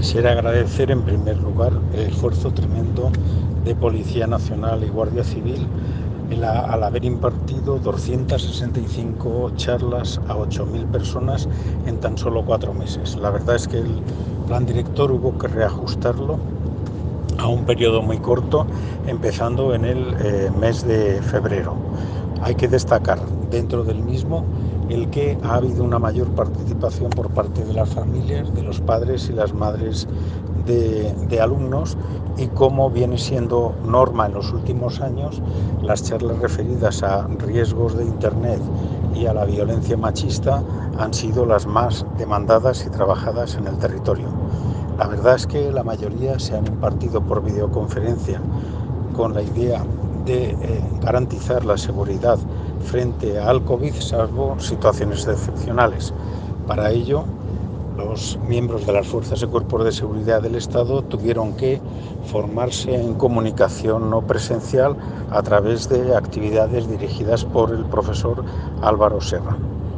Quisiera agradecer en primer lugar el esfuerzo tremendo de Policía Nacional y Guardia Civil al haber impartido 265 charlas a 8.000 personas en tan solo 4 meses. La verdad es que el plan director hubo que reajustarlo a un periodo muy corto, empezando en el mes de febrero. Hay que destacar dentro del mismo el que ha habido una mayor participación por parte de las familias, de los padres y las madres de alumnos, y como viene siendo norma en los últimos años, las charlas referidas a riesgos de Internet y a la violencia machista han sido las más demandadas y trabajadas en el territorio. La verdad es que la mayoría se han impartido por videoconferencia con la idea de garantizar la seguridad frente al COVID, salvo situaciones excepcionales. Para ello, los miembros de las fuerzas y cuerpos de seguridad del Estado tuvieron que formarse en comunicación no presencial a través de actividades dirigidas por el profesor Álvaro Serra.